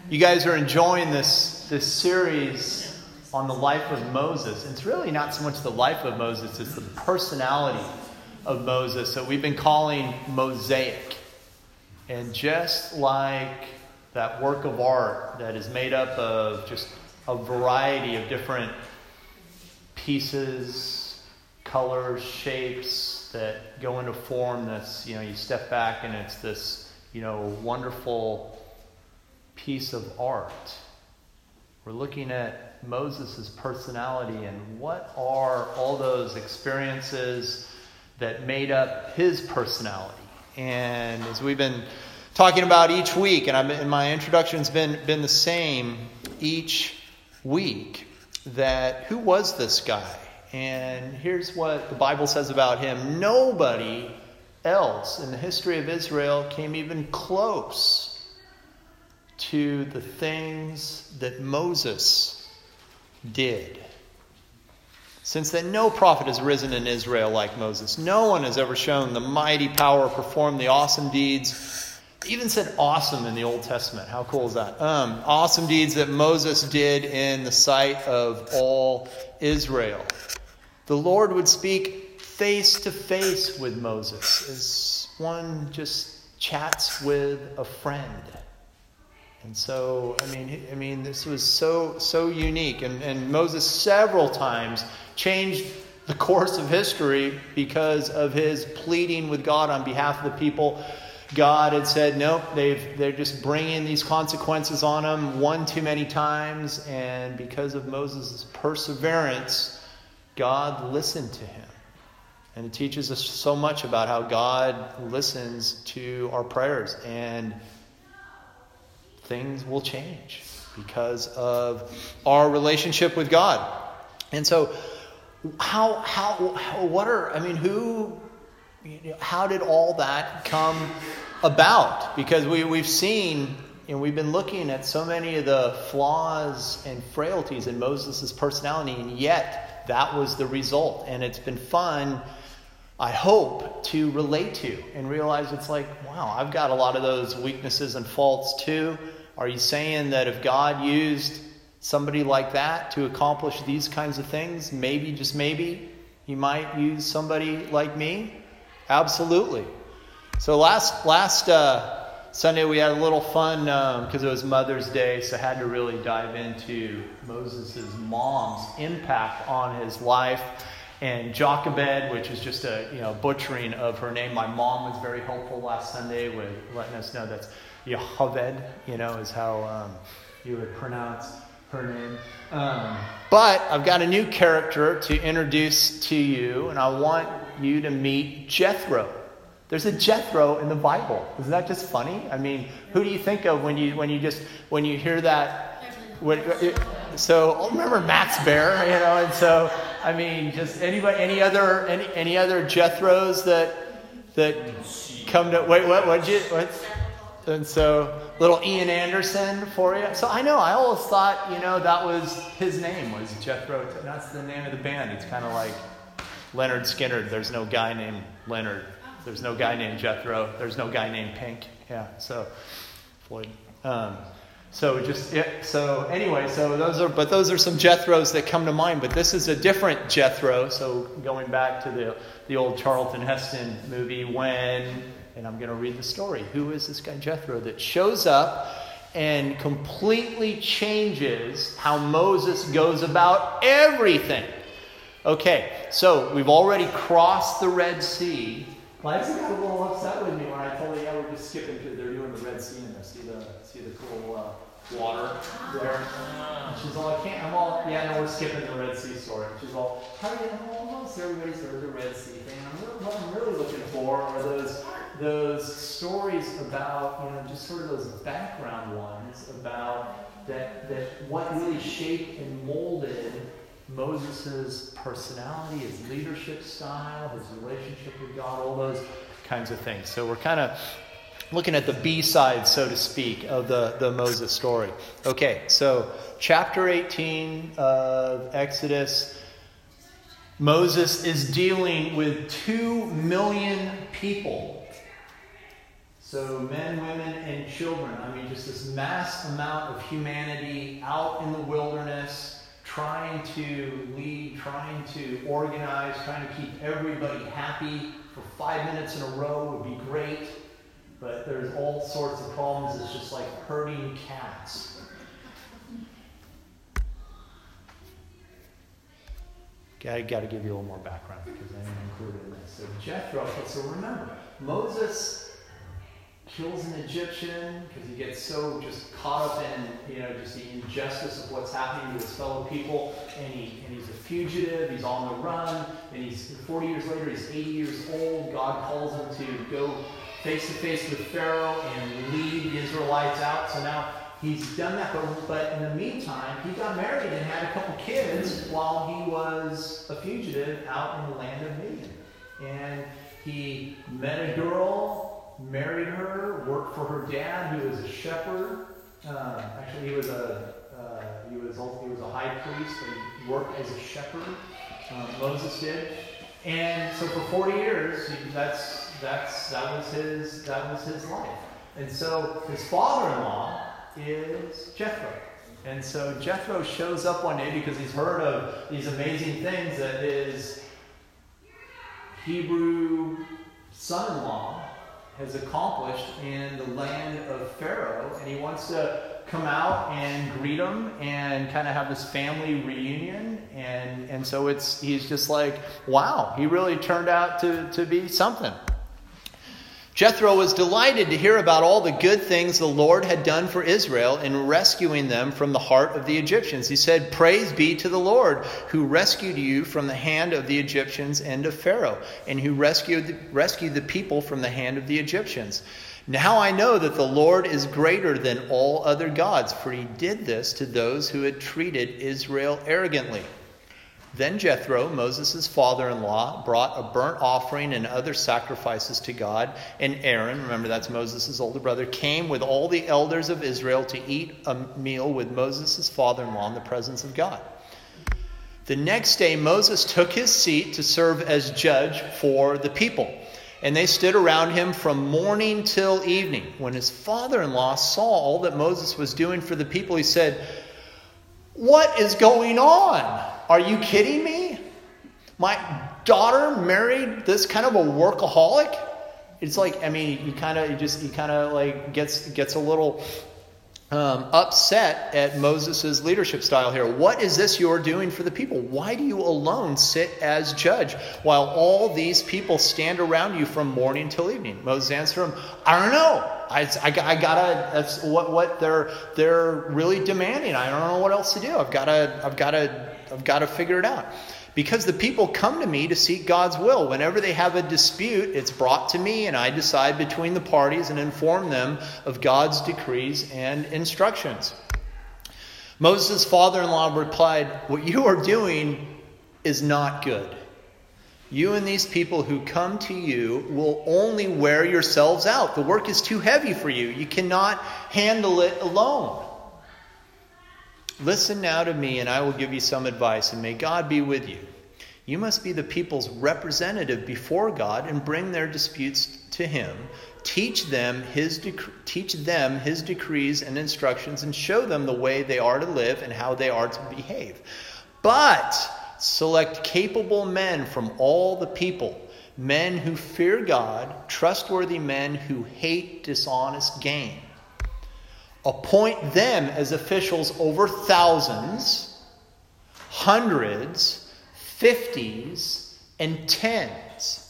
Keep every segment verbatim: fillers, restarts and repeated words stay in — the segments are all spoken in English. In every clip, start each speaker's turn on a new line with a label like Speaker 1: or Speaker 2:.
Speaker 1: You guys are enjoying this, this series on the life of Moses. It's really not so much the life of Moses, it's the personality of Moses that we've been calling Mosaic. And just like that work of art that is made up of just a variety of different pieces, colors, shapes that go into form that's, you know, you step back and it's this, you know, wonderful piece of art. We're looking at Moses' personality and what are all those experiences that made up his personality. And as we've been talking about each week, and I've been, and my introduction's been been the same each week, that who was this guy? And here's what the Bible says about him. Nobody else in the history of Israel came even close to the things that Moses did. Since then, no prophet has risen in Israel like Moses. No one has ever shown the mighty power, performed the awesome deeds. It even said awesome in the Old Testament. How cool is that? Um, awesome deeds that Moses did in the sight of all Israel. The Lord would speak face to face with Moses as one just chats with a friend. And so, I mean, I mean, this was so, so unique. And, and Moses several times changed the course of history because of his pleading with God on behalf of the people. God had said, nope, they've, they're just bringing these consequences on them one too many times. And because of Moses' perseverance, God listened to him. And it teaches us so much about how God listens to our prayers. And things will change because of our relationship with God. And so, how, how, what are, I mean, who, how did all that come about? Because we, we've seen, and we've been looking at so many of the flaws and frailties in Moses' personality, and yet that was the result. And it's been fun, I hope, to relate to and realize it's like, wow, I've got a lot of those weaknesses and faults too. Are you saying that if God used somebody like that to accomplish these kinds of things, maybe, just maybe, he might use somebody like me? Absolutely. So last last uh, Sunday we had a little fun because um, it was Mother's Day, so I had to really dive into Moses' mom's impact on his life. And Jochebed, which is just a you know butchering of her name. My mom was very helpful last Sunday with letting us know that's Yocheved, you know, is how um, you would pronounce her name. Um, but I've got a new character to introduce to you, and I want you to meet Jethro. There's a Jethro in the Bible. Isn't that just funny? I mean, who do you think of when you when you just when you hear that? When, so I'll remember Max Bear, you know, and so I mean, just anybody, any other any any other Jethros that that come to wait what what you what's and so little Ian Anderson for you. So I know I always thought you know that was his name was Jethro. That's the name of the band. It's kind of like Leonard Skinner. There's no guy named Leonard. There's no guy named Jethro. There's no guy named Pink. Yeah. So Floyd. Um, so just yeah, so anyway. So those are but those are some Jethros that come to mind. But this is a different Jethro. So going back to the the old Charlton Heston movie when. And I'm going to read the story. Who is this guy Jethro that shows up and completely changes how Moses goes about everything? Okay, so we've already crossed the Red Sea. Liza got a little upset with me when I told her, yeah, we're just skipping through. They're doing the Red Sea in there. See the see the cool uh, water there? And she's all, I can't, I'm all, yeah, no, we're skipping the Red Sea story. She's all, how do you know almost everybody's heard the Red Sea thing? I'm really, what I'm really looking for are those those stories about, you know, just sort of those background ones about that, that what really shaped and molded Moses' personality, his leadership style, his relationship with God, all those kinds of things. So we're kind of looking at the B-side, so to speak, of the, the Moses story. Okay, so chapter eighteen of Exodus. Moses is dealing with two million people. So men, women, and children. I mean, just this mass amount of humanity out in the wilderness, trying to lead, trying to organize, trying to keep everybody happy for five minutes in a row would be great. But there's all sorts of problems. It's just like herding cats. I got to give you a little more background because I didn't include it in this. So Jethro, so remember, Moses kills an Egyptian because he gets so just caught up in, you know, just the injustice of what's happening to his fellow people, and he and he's a fugitive, he's on the run, and he's forty years later, he's eighty years old. God calls him to go face to face with Pharaoh and lead the Israelites out. So now he's done that, but, but in the meantime, he got married and had a couple kids while he was a fugitive out in the land of Midian. And he met a girl, married her, worked for her dad, who was a shepherd. Uh, actually, he was a uh, he was also, he was a high priest, but he worked as a shepherd. Uh, Moses did, and so for forty years, he, that's that's that was his that was his life. And so his father-in-law is Jethro. And so Jethro shows up one day because he's heard of these amazing things that his Hebrew son-in-law has accomplished in the land of Pharaoh, and he wants to come out and greet him and kind of have this family reunion. And and so it's he's just like, wow, he really turned out to, to be something. Jethro was delighted to hear about all the good things the Lord had done for Israel in rescuing them from the heart of the Egyptians. He said, "Praise be to the Lord who rescued you from the hand of the Egyptians and of Pharaoh, and who rescued, rescued the people from the hand of the Egyptians. Now I know that the Lord is greater than all other gods, for he did this to those who had treated Israel arrogantly." Then Jethro, Moses' father-in-law, brought a burnt offering and other sacrifices to God. And Aaron, remember that's Moses' older brother, came with all the elders of Israel to eat a meal with Moses' father-in-law in the presence of God. The next day Moses took his seat to serve as judge for the people. And they stood around him from morning till evening. When his father-in-law saw all that Moses was doing for the people, he said, "What is going on? Are you kidding me? My daughter married this kind of a workaholic?" It's like, I mean, he kind of, he just, he kind of like gets gets a little um, upset at Moses' leadership style here. "What is this you're doing for the people? Why do you alone sit as judge while all these people stand around you from morning till evening?" Moses answered him, "I don't know. I, I, I gotta. That's what what they're they're really demanding. I don't know what else to do. I've gotta. I've gotta." I've got to figure it out. Because the people come to me to seek God's will. Whenever they have a dispute, it's brought to me, and I decide between the parties and inform them of God's decrees and instructions." Moses' father-in-law replied, "What you are doing is not good. You and these people who come to you will only wear yourselves out. The work is too heavy for you. You cannot handle it alone. Listen now to me, and I will give you some advice, and may God be with you. You must be the people's representative before God and bring their disputes to him. Teach them his dec- teach them his decrees and instructions, and show them the way they are to live and how they are to behave. But select capable men from all the people, men who fear God, trustworthy men who hate dishonest gain. Appoint them as officials over thousands, hundreds, fifties, and tens.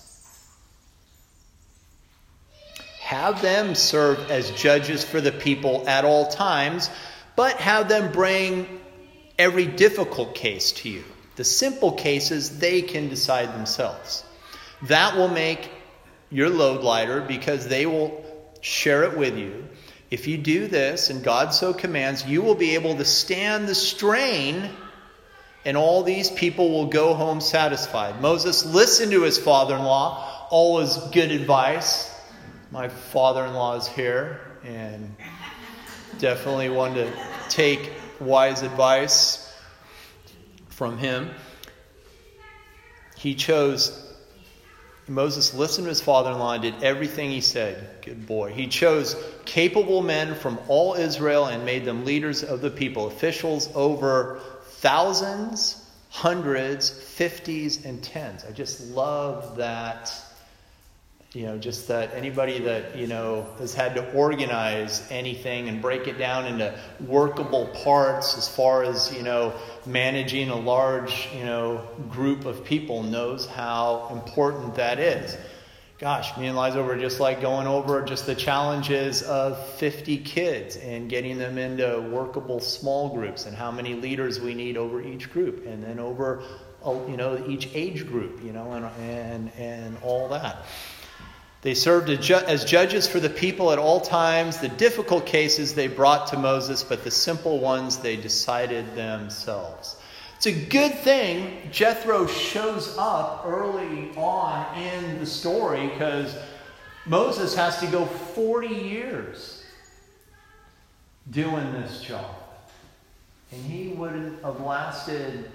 Speaker 1: Have them serve as judges for the people at all times, but have them bring every difficult case to you. The simple cases they can decide themselves. That will make your load lighter because they will share it with you. If you do this, and God so commands, you will be able to stand the strain, and all these people will go home satisfied." Moses listened to his father-in-law. Always good advice. My father-in-law is here, and definitely one to take wise advice from him. He chose Moses listened to his father-in-law and did everything he said. Good boy. He chose capable men from all Israel and made them leaders of the people, officials over thousands, hundreds, fifties, and tens. I just love that, you know, just that anybody that, you know, has had to organize anything and break it down into workable parts as far as, you know, managing a large, you know, group of people knows how important that is. Gosh, me and Liza were just like going over just the challenges of fifty kids and getting them into workable small groups and how many leaders we need over each group and then over, you know, each age group, you know, and and, and all that. They served as judges for the people at all times. The difficult cases they brought to Moses, but the simple ones they decided themselves. It's a good thing Jethro shows up early on in the story because Moses has to go forty years doing this job. And he wouldn't have lasted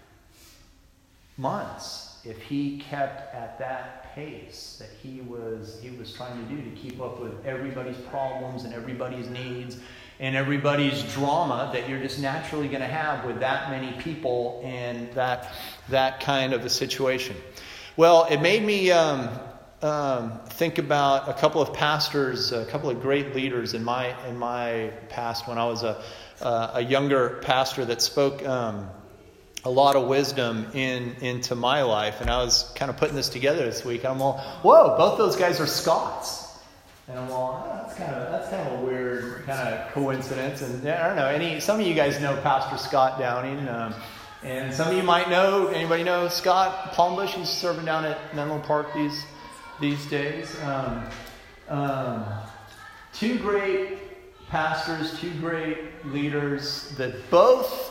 Speaker 1: months if he kept at that pace that he was he was trying to do to keep up with everybody's problems and everybody's needs and everybody's drama that you're just naturally going to have with that many people and that that kind of a situation. Well, it made me um, um, think about a couple of pastors, a couple of great leaders in my in my past when I was a uh, a younger pastor that spoke Um, a lot of wisdom in into my life. And I was kind of putting this together this week. And I'm all, whoa, both those guys are Scots. And I'm all, oh, that's kind of that's kind of a weird kind of coincidence. And I don't know, any some of you guys know Pastor Scott Downing. Um, and some of you might know, anybody know Scott Palmbush? He's serving down at Menlo Park these these days. Um, um, two great pastors, two great leaders that both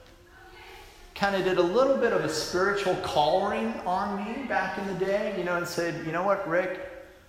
Speaker 1: kind of did a little bit of a spiritual collaring on me back in the day, you know, and said, you know what, Rick,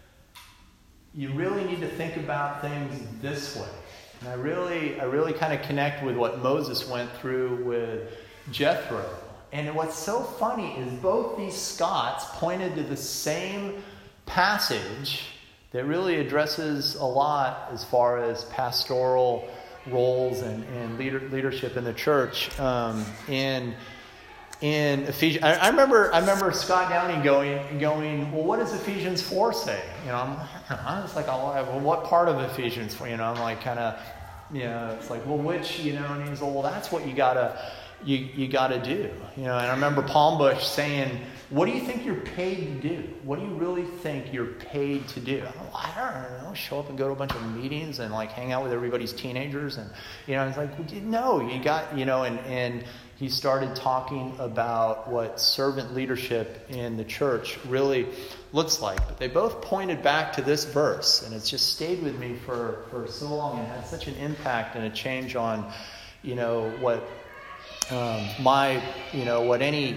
Speaker 1: you really need to think about things this way. And I really, I really kind of connect with what Moses went through with Jethro. And what's so funny is both these Scots pointed to the same passage that really addresses a lot as far as pastoral roles and, and leader, leadership in the church. Um, in in Ephesians, I, I remember I remember Scott Downing going going. Well, what does Ephesians four say? You know, I'm, I was like, well, what part of Ephesians four? You know, I'm like kind of, you know, it's like, well, which, you know, and he's like, well, that's what you gotta you you gotta do. You know, and I remember Palmbush saying, what do you think you're paid to do? What do you really think you're paid to do? I don't know, show up and go to a bunch of meetings and like hang out with everybody's teenagers. And, you know, it's like, no, you got, you know, and, and he started talking about what servant leadership in the church really looks like. But they both pointed back to this verse, and it's just stayed with me for, for so long and had such an impact and a change on, you know, what um, my, you know, what any...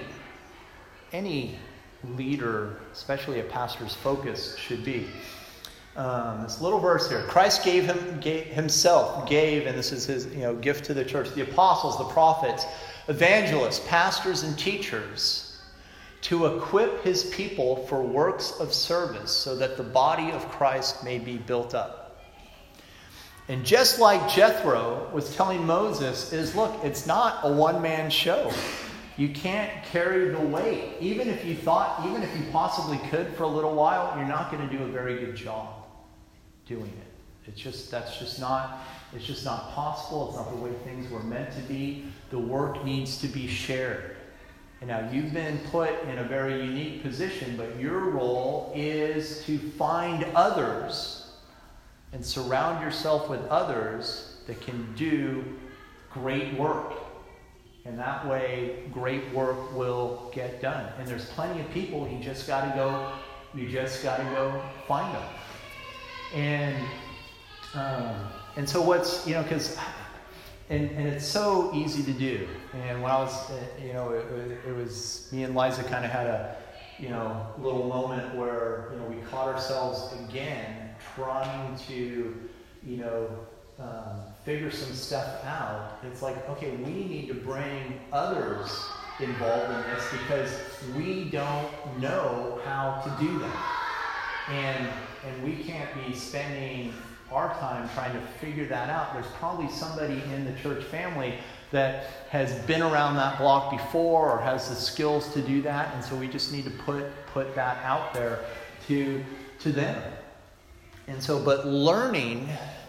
Speaker 1: any leader, especially a pastor's focus, should be. Um, this little verse here. Christ gave him gave, himself, gave, and this is his you know gift to the church, the apostles, the prophets, evangelists, pastors, and teachers to equip his people for works of service so that the body of Christ may be built up. And just like Jethro was telling Moses is, look, it's not a one-man show. You can't carry the weight. Even if you thought, even if you possibly could for a little while, you're not going to do a very good job doing it. It's just, that's just not, it's just not possible. It's not the way things were meant to be. The work needs to be shared. And now you've been put in a very unique position, but your role is to find others and surround yourself with others that can do great work. And that way, great work will get done. And there's plenty of people. You just got to go. You just got to go find them. And um, and so what's you know because and and it's so easy to do. And when I was uh, you know it, it was me and Liza kind of had a you know little moment where you know we caught ourselves again trying to you know. Um, figure some stuff out. It's like, okay, we need to bring others involved in this because we don't know how to do that. And, and we can't be spending our time trying to figure that out. There's probably somebody in the church family that has been around that block before or has the skills to do that, and so we just need to put put that out there to to them. And so, but learning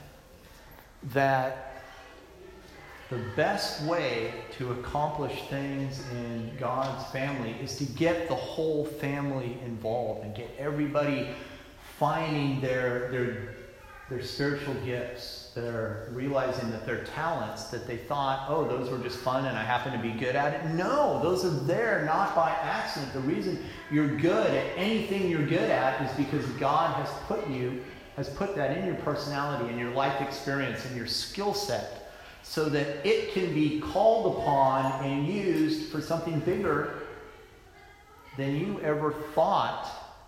Speaker 1: that the best way to accomplish things in God's family is to get the whole family involved and get everybody finding their their their spiritual gifts. They're realizing that their talents that they thought, oh, those were just fun and I happen to be good at it. No, those are there not by accident. The reason you're good at anything you're good at is because God has put you, has put that in your personality and your life experience and your skill set so that it can be called upon and used for something bigger than you ever thought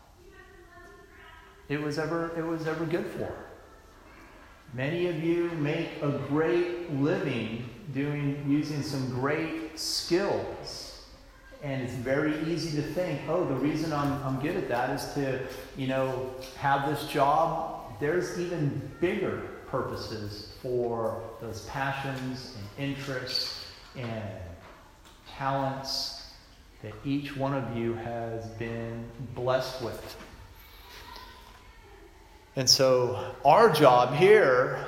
Speaker 1: it was ever it was ever good for. Many of you make a great living doing using some great skills. And it's very easy to think, oh, the reason I'm I'm good at that is to, you know, have this job. There's even bigger purposes for those passions and interests and talents that each one of you has been blessed with. And so our job here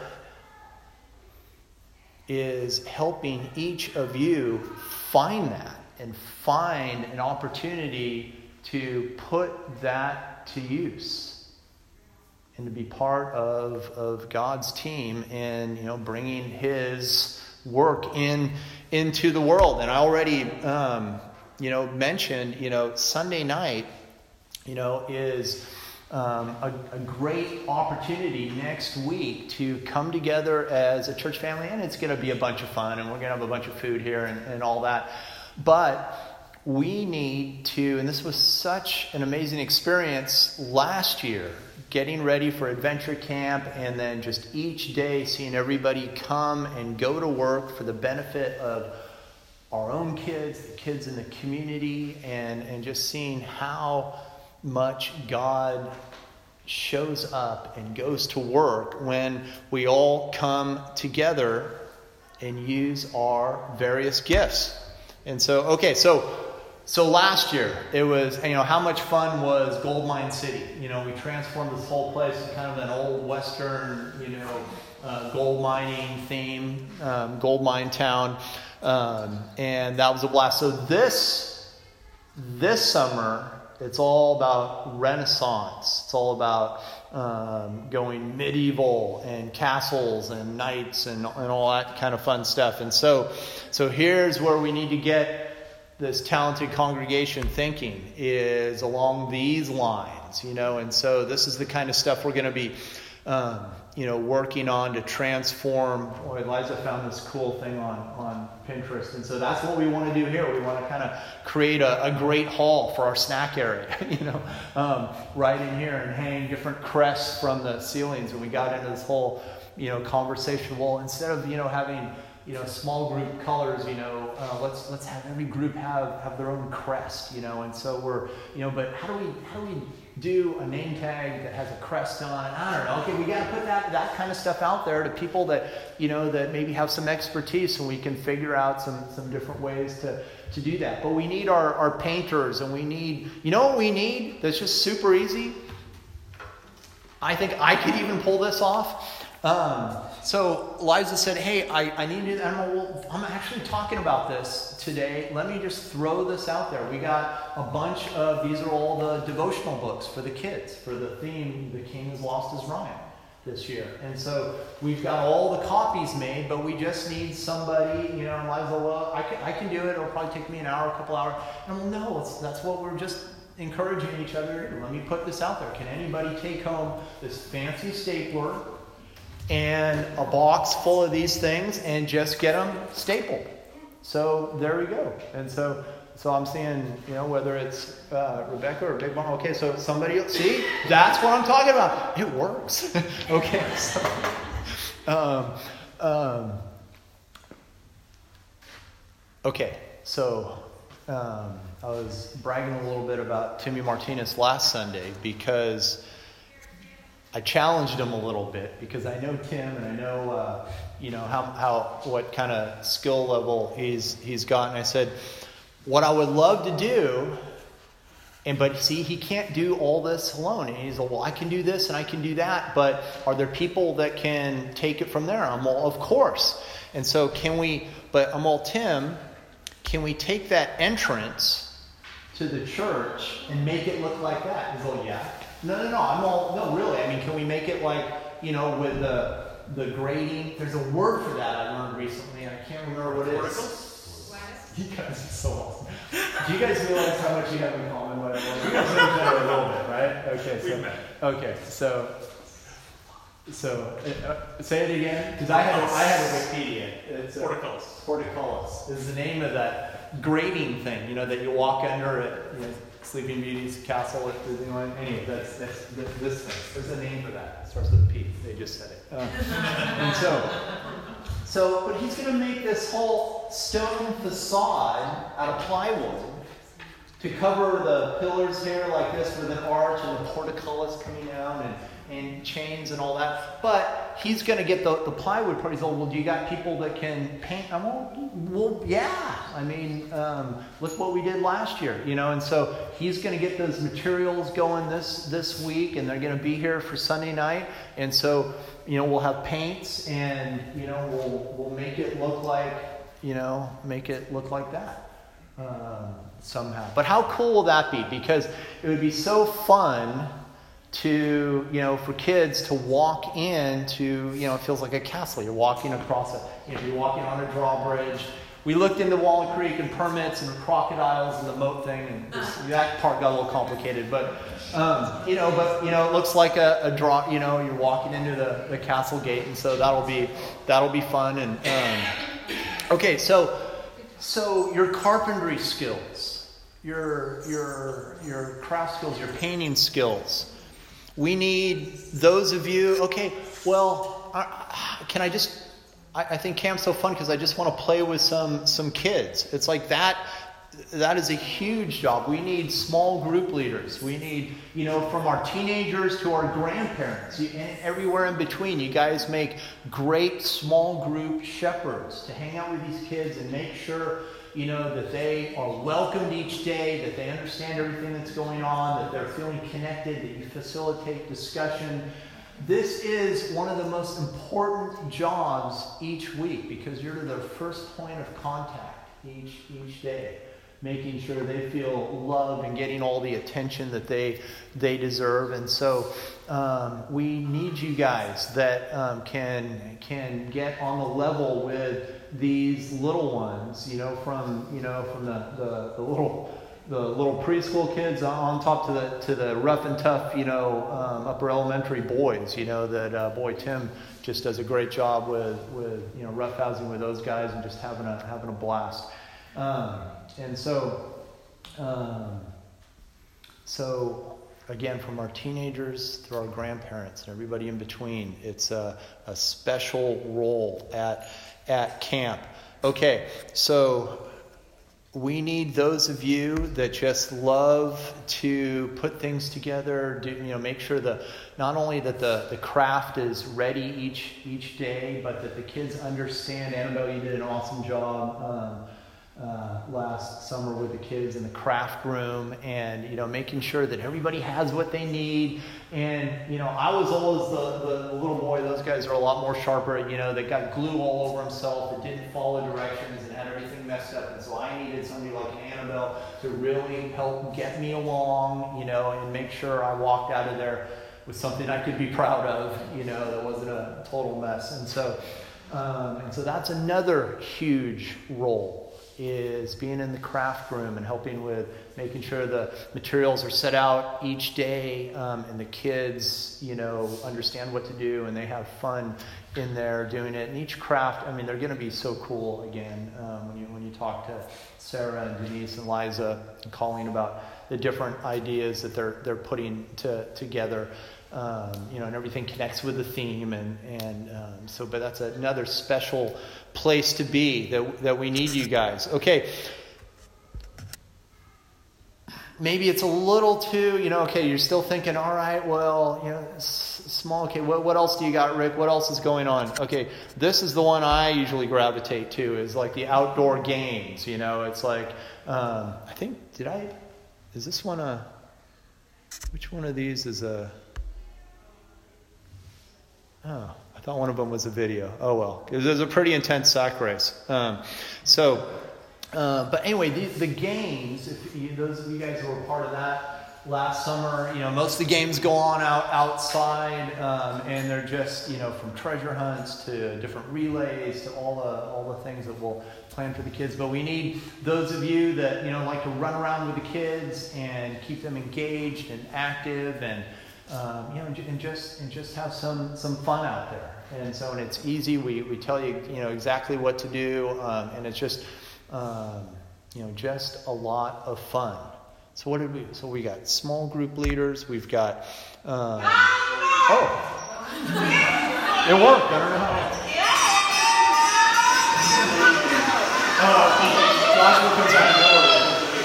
Speaker 1: is helping each of you find that and find an opportunity to put that to use and to be part of, of God's team in, you know, bringing His work in into the world. And I already, um, you know, mentioned, you know, Sunday night, you know, is Um, a, a great opportunity next week to come together as a church family, and it's going to be a bunch of fun, and we're going to have a bunch of food here and, and all that. But we need to, and this was such an amazing experience last year, getting ready for Adventure Camp, and then just each day seeing everybody come and go to work for the benefit of our own kids, the kids in the community, and, and just seeing how much God shows up and goes to work when we all come together and use our various gifts. And so, okay, so so last year it was, you know, how much fun was Gold Mine City? You know, we transformed this whole place into kind of an old Western, you know, uh, gold mining theme, um, gold mine town, um, and that was a blast. So this this summer, it's all about Renaissance. It's all about um, going medieval and castles and knights and, and all that kind of fun stuff. And so, so here's where we need to get this talented congregation thinking, is along these lines, you know. And so this is the kind of stuff we're going to be, um, you know, working on to transform. Oh, Eliza found this cool thing on, on Pinterest. And so that's what we want to do here. We want to kind of create a, a great hall for our snack area, you know, um, right in here, and hang different crests from the ceilings. And we got into this whole, you know, conversation. Well, instead of, you know, having, you know, small group colors, you know, uh, let's let's have every group have, have their own crest, you know. And so we're, you know, but how do we how do we do a name tag that has a crest on it? I don't know. Okay, we got to put that that kind of stuff out there to people that, you know, that maybe have some expertise, and we can figure out some some different ways to to do that. But we need our our painters, and we need, you know what we need that's just super easy? I think I could even pull this off. Um, so Liza said, hey, I, I need to, I'm, well, I'm actually talking about this today. Let me just throw this out there. We got a bunch of, these are all the devotional books for the kids, for the theme, The King Has Lost His Rhyme, this year. And so we've got all the copies made, but we just need somebody, you know, and Liza, well, I can, I can do it. It'll probably take me an hour, a couple hours. And I'm, well, no, it's, that's what we're just encouraging each other to do. Let me put this out there. Can anybody take home this fancy stapler and a box full of these things and just get them stapled? So there we go. And so so I'm seeing, you know, whether it's uh, Rebecca or Big Mom. Okay, so somebody else, see, that's what I'm talking about. It works. Okay, so um, um, okay, so um, I was bragging a little bit about Timmy Martinez last Sunday because I challenged him a little bit because I know Tim and I know uh, you know how how what kind of skill level he's he's got, and I said what I would love to do. And but see, he can't do all this alone. And he's like, well, I can do this and I can do that. But are there people that can take it from there? I'm all, of course. And so can we, but I'm all, Tim, can we take that entrance to the church and make it look like that? He's like, yeah. No, no, no. I'm all, no, really. I mean, can we make it like, you know, with the the grading? There's a word for that I learned recently. And I can't remember what it is. You guys are so awesome. Do you guys realize how much you have in common? By the way? You guys know each other a little bit, right? Okay, so okay, so so uh, say it again because I have I have a Wikipedia. It's uh,
Speaker 2: portcullis.
Speaker 1: Portcullis is the name of that grading thing. You know that you walk under at you know, Sleeping Beauty's castle at Disneyland. Anyway, that's that's this thing. There's a name for that. It starts with a P. They just said it. Uh, and so. So, but he's going to make this whole stone facade out of plywood to cover the pillars here like this with an arch and the portcullis coming down and, and chains and all that. But he's going to get the, the plywood part. He's like, well, do you got people that can paint? I'm all, well, yeah. I mean, um, look what we did last year, you know. And so he's going to get those materials going this, this week, and they're going to be here for Sunday night. And so... You know, we'll have paints and, you know, we'll we'll make it look like, you know, make it look like that um, somehow. But how cool will that be? Because it would be so fun to, you know, for kids to walk into, you know, it feels like a castle. You're walking across a, you know, you're walking on a drawbridge. We looked into Walnut Creek and permits and the crocodiles and the moat thing, and this, that part got a little complicated. But um, you know, but you know, it looks like a, a draw. You know, you're walking into the, the castle gate, and so that'll be that'll be fun. And um, okay, so so your carpentry skills, your your your craft skills, your painting skills. We need those of you. Okay, well, uh, can I just? I think camp's so fun because I just want to play with some some kids. It's like that. That is a huge job. We need small group leaders. We need, you know, from our teenagers to our grandparents, you, and everywhere in between. You guys make great small group shepherds to hang out with these kids and make sure, you know, that they are welcomed each day, that they understand everything that's going on, that they're feeling connected, that you facilitate discussion. This is one of the most important jobs each week because you're their first point of contact each each day, making sure they feel loved and getting all the attention that they they deserve. And so um, we need you guys that um, can can get on the level with these little ones, you know, from you know from the the, the little. the little preschool kids on top to the to the rough and tough, you know, um, upper elementary boys, you know, that uh, boy Tim just does a great job with, with you know, roughhousing with those guys and just having a having a blast. Um, and so, um, so again, from our teenagers through our grandparents and everybody in between, it's a, a special role at at camp. Okay, so. We need those of you that just love to put things together, do, you know, make sure the not only that the, the craft is ready each each day, but that the kids understand. Annabelle, you did an awesome job um, uh, last summer with the kids in the craft room, and you know, making sure that everybody has what they need. And you know, I was always the, the little boy. Those guys are a lot more sharper. You know, that got glue all over himself, that didn't follow directions, and had everything messed up. And so I needed somebody like Annabelle to really help get me along, you know, and make sure I walked out of there with something I could be proud of, you know, that wasn't a total mess. And so, um, and so that's another huge role. Is being in the craft room and helping with making sure the materials are set out each day, um, and the kids, you know, understand what to do and they have fun in there doing it. And each craft, I mean, they're going to be so cool again um, when you when you talk to Sarah and Denise and Liza and Colleen about the different ideas that they're they're putting to, together. Um, you know, and everything connects with the theme, and and um, so. But that's another special place to be that that we need you guys. Okay, maybe it's a little too, you know, okay, you're still thinking, all right, well, you know, s- small, okay, what, what else do you got, Rick? What else is going on? Okay, this is the one I usually gravitate to, is like the outdoor games, you know, it's like, um, I think, did I, is this one a, which one of these is a, oh, I thought one of them was a video. Oh, well, it was a pretty intense sack race. Um, so, Uh, but anyway, the, the games, if you, those of you guys who were part of that last summer, you know, most of the games go on out outside, um, and they're just, you know, from treasure hunts to different relays to all the all the things that we'll plan for the kids. But we need those of you that, you know, like to run around with the kids and keep them engaged and active, and um, you know, and just and just have some some fun out there. And so, and it's easy. We we tell you, you know, exactly what to do, um, and it's just. Um, you know, just a lot of fun. So what did we? So we got small group leaders. We've got. Um, oh, it worked. I don't know how. Oh, Joshua comes out of nowhere.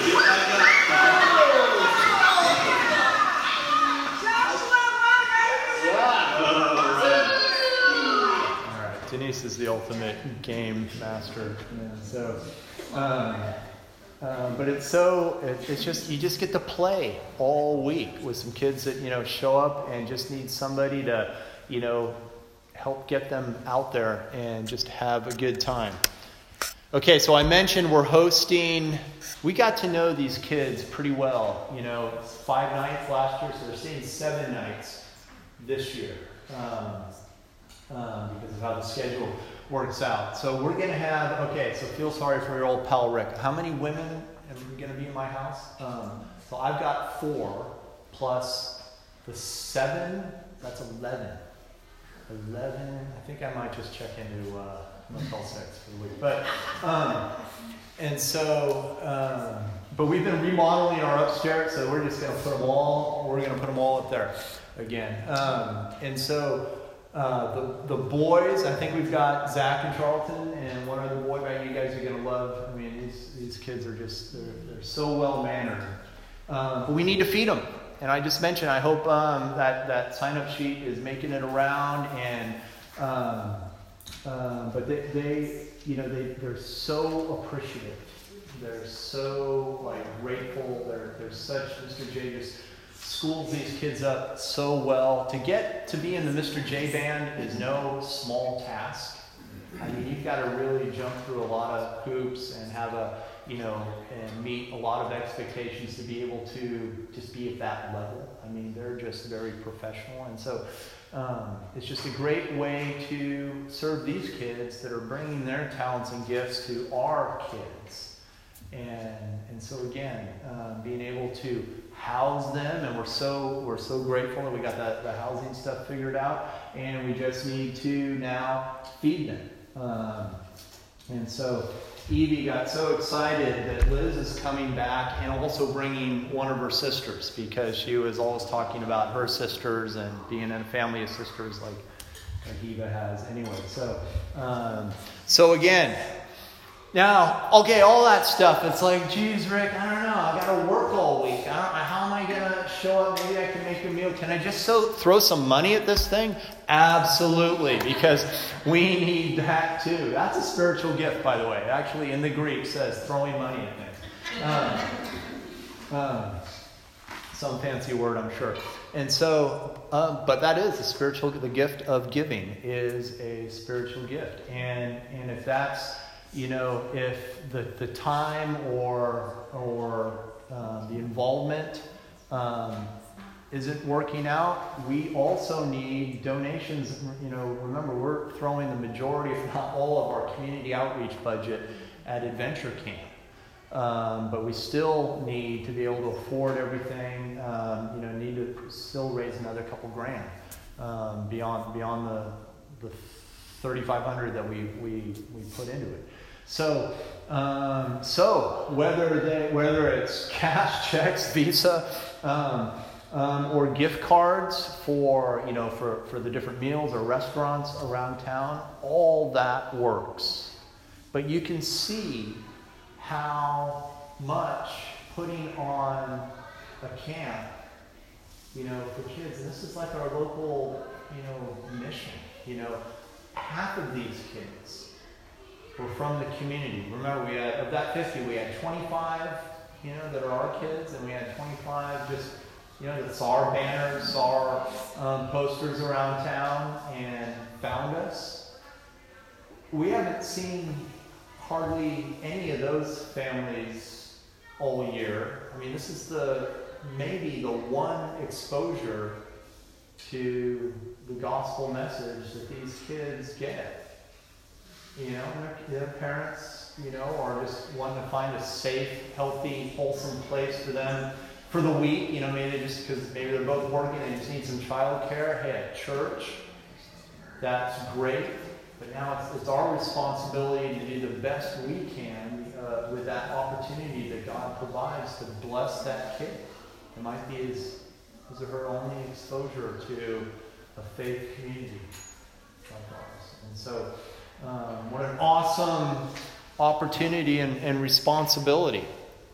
Speaker 1: Denise is the ultimate game master, and so, um, um, but it's so it, it's just you just get to play all week with some kids that you know show up and just need somebody to you know help get them out there and just have a good time. Okay, so I mentioned we're hosting. We got to know these kids pretty well. You know, it's five nights last year, so they're staying seven nights this year. Um, Um, because of how the schedule works out. So we're going to have, okay, so feel sorry for your old pal Rick. How many women are going to be in my house? Um, so I've got four plus the seven, that's eleven. eleven, I think I might just check into uh, Motel six for the week. But, um, and so, um, but we've been remodeling our upstairs, so we're just going to put them all, we're going to put them all up there again. Um, and so, Uh, the the boys, I think we've got Zach and Charlton and one other boy that you guys are going to love. I mean, these these kids are just, they're, they're so well-mannered. Um, but we need to feed them. And I just mentioned, I hope um, that, that sign-up sheet is making it around. And um, um, But they, they, you know, they, they're so appreciative. They're so, like, grateful. They're, they're such, Mister J just schools these kids up so well. To get to be in the Mister J band is no small task. I mean, you've got to really jump through a lot of hoops and have a, you know, and meet a lot of expectations to be able to just be at that level. I mean, they're just very professional. And so um, it's just a great way to serve these kids that are bringing their talents and gifts to our kids. And and so again, um, being able to house them, and we're so we're so grateful that we got that the housing stuff figured out, and we just need to now feed them. Um, and so Evie got so excited that Liz is coming back and also bringing one of her sisters, because she was always talking about her sisters and being in a family of sisters like, like Eva has anyway. So um, so again. Now, okay, all that stuff, it's like, geez, Rick, I don't know, I got to work all week. I don't, how am I going to show up? Maybe I can make a meal. Can I just so throw some money at this thing? Absolutely, because we need that too. That's a spiritual gift, by the way. Actually, in the Greek, says throwing money at things. Um, um, some fancy word, I'm sure. And so, um, but that is a spiritual, the gift of giving is a spiritual gift. And, and if that's, you know, if the, the time or or um, the involvement um, isn't working out, we also need donations. You know, remember, we're throwing the majority, if not all, of our community outreach budget at Adventure Camp. Um, but we still need to be able to afford everything. Um, you know, need to still raise another couple grand um, beyond beyond the the thirty-five hundred that we we we put into it. So, um, so whether they, whether it's cash, checks, Visa, um, um, or gift cards for you know for, for the different meals or restaurants around town, all that works. But you can see how much putting on a camp, you know, for kids. And this is like our local, you know, mission. You know, half of these kids were from the community. Remember, we had, of that fifty, we had twenty-five, you know, that are our kids, and we had twenty-five just, you know, that saw our banners, saw our um, posters around town, and found us. We haven't seen hardly any of those families all year. I mean, this is the maybe the one exposure to the gospel message that these kids get. You know, their, their parents, you know, are just wanting to find a safe, healthy, wholesome place for them for the week. You know, maybe just because maybe they're both working and just need some child care. Hey, at church, that's great. But now it's, it's our responsibility to do the best we can uh, with that opportunity that God provides to bless that kid. It might be his, his or her only exposure to a faith community like ours. And so, um, what an awesome opportunity and, and responsibility.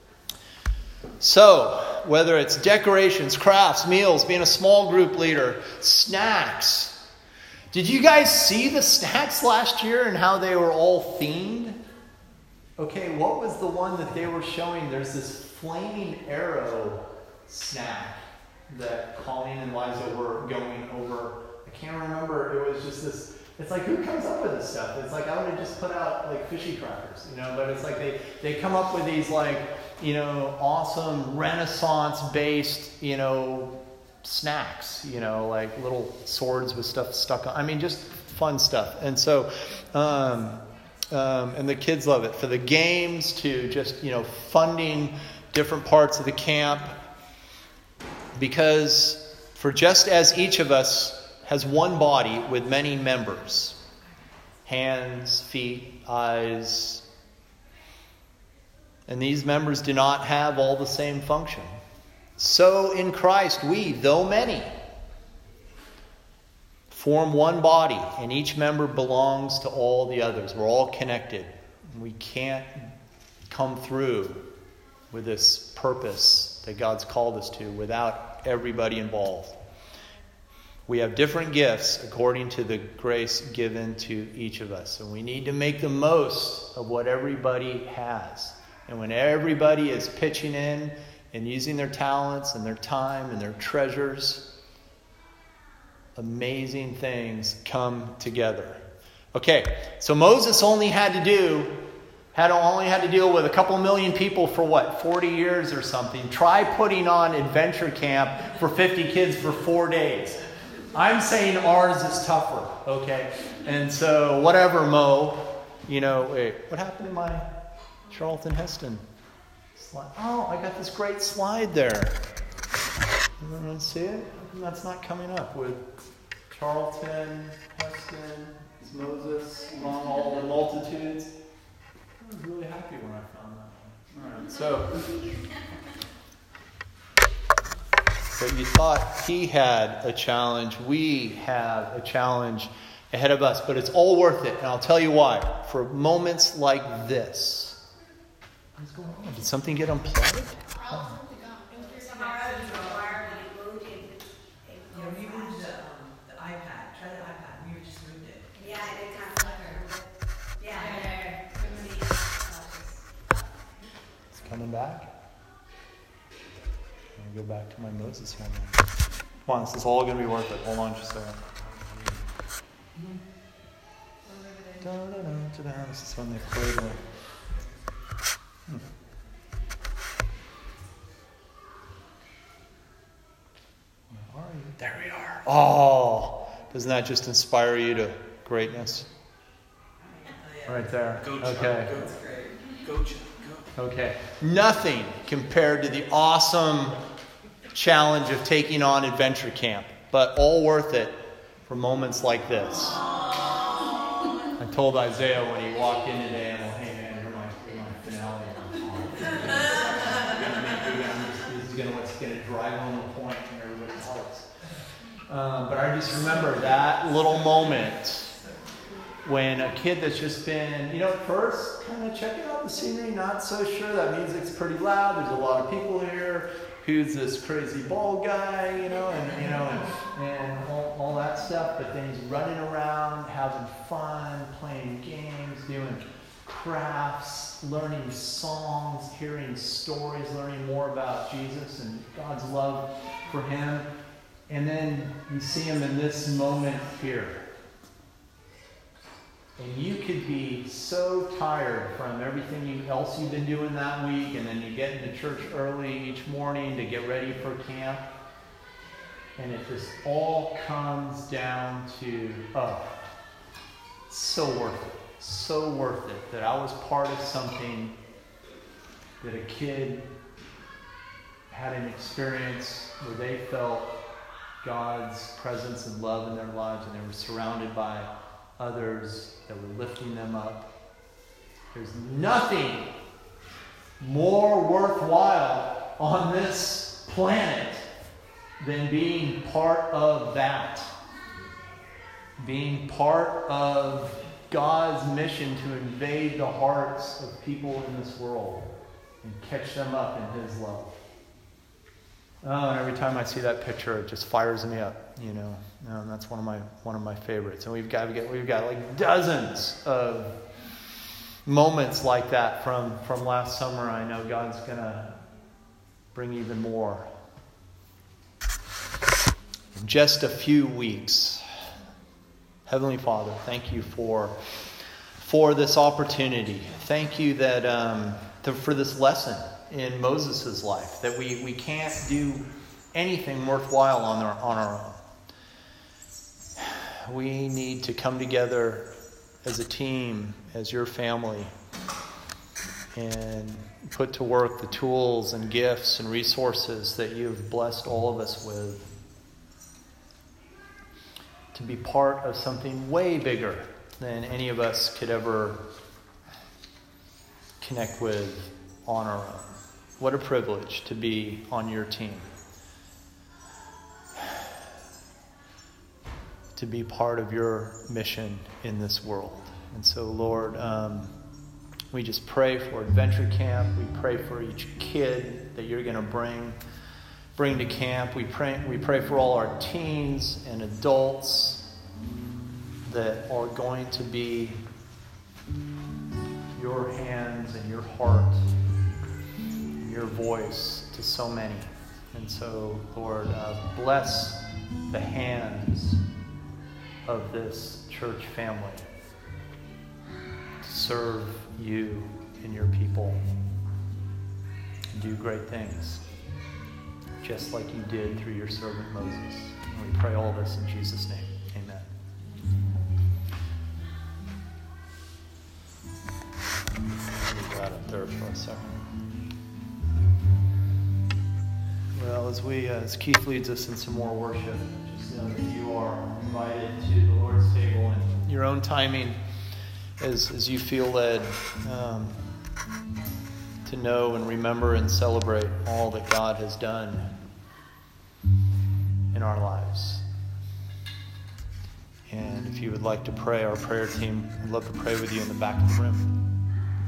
Speaker 1: So, whether it's decorations, crafts, meals, being a small group leader, snacks. Did you guys see the snacks last year and how they were all themed? Okay, what was the one that they were showing? There's this flaming arrow snack that Colleen and Liza were going over. I can't remember. It was just this. It's like, who comes up with this stuff? It's like, I would have just put out like fishy crackers, you know, but it's like they, they come up with these like, you know, awesome Renaissance-based, you know, snacks, you know, like little swords with stuff stuck on. I mean, just fun stuff. And so, um, um, and the kids love it. For the games to just, you know, funding different parts of the camp. Because for just as each of us has one body with many members, hands, feet, eyes, and these members do not have all the same function. So in Christ, we, though many, form one body, and each member belongs to all the others. We're all connected. We can't come through with this purpose that God's called us to without everybody involved. We have different gifts according to the grace given to each of us. And we need to make the most of what everybody has. And when everybody is pitching in and using their talents and their time and their treasures, amazing things come together. Okay, so Moses only had to do, had only had to deal with a couple million people for what, forty years or something. Try putting on adventure camp for fifty kids for four days. I'm saying ours is tougher, okay? And so whatever, Mo, you know, wait, what happened to my Charlton Heston slide? Oh, I got this great slide there. Everyone see it? That's not coming up with Charlton Heston, Moses, among all the multitudes. I was really happy when I found that one. All right, so... But you thought he had a challenge. We have a challenge ahead of us. But it's all worth it. And I'll tell you why. For moments like this. What's going on? Did something get unplugged? Oh. It's coming back. Go back to my Moses one. Come on, this is all going to be worth it. Hold on just a second. This is when they played it. Hmm. Where are you? There we are. Oh, doesn't that just inspire you to greatness? Right there.
Speaker 2: Go,
Speaker 1: okay.
Speaker 2: Go, go, go.
Speaker 1: Okay. Nothing compared to the awesome challenge of taking on adventure camp, but all worth it for moments like this. I told Isaiah when he walked in today, I'm like, hey man, you're my, you're my finale. This is gonna what's gonna drive home the point in everybody's hearts. Um, but I just remember that little moment when a kid that's just been, you know, first kind of checking out the scenery, not so sure that music's pretty loud. There's a lot of people here. who's this crazy bald guy, you know, and you know, and, and all, all that stuff. But then he's running around, having fun, playing games, doing crafts, learning songs, hearing stories, learning more about Jesus and God's love for him. And then you see him in this moment here. And you could be so tired from everything you, else you've been doing that week, and then you get into church early each morning to get ready for camp. And it just all comes down to, oh, it's so worth it. So worth it that I was part of something that a kid had an experience where they felt God's presence and love in their lives, and they were surrounded by others that were lifting them up. There's nothing more worthwhile on this planet than being part of that. Being part of God's mission to invade the hearts of people in this world and catch them up in his love. Oh, and every time I see that picture, it just fires me up, you know. And that's one of my one of my favorites. And we've got we've got, we've got like dozens of moments like that from, from last summer. I know God's gonna bring even more. In just a few weeks. Heavenly Father, thank you for for this opportunity. Thank you that um, to, for this lesson in Moses' life, that we, we can't do anything worthwhile on our, on our own. We need to come together as a team, as your family, and put to work the tools and gifts and resources that you've blessed all of us with, to be part of something way bigger than any of us could ever connect with on our own. What a privilege to be on your team. To be part of your mission in this world. And so, Lord, um, we just pray for Adventure Camp. We pray for each kid that you're going to bring bring to camp. We pray, we pray for all our teens and adults that are going to be your hands and your heart and your voice to so many. And so, Lord, uh, bless the hands of this church family to serve you and your people and do great things, just like you did through your servant Moses. And we pray all this in Jesus' name. Amen. Leave that up there for a second. Well, as we, uh, as Keith leads us in some more worship, just know that you are invited to the Lord's table in your own timing, as as you feel led, um, to know and remember and celebrate all that God has done in our lives. And if you would like to pray, our prayer team would love to pray with you in the back of the room.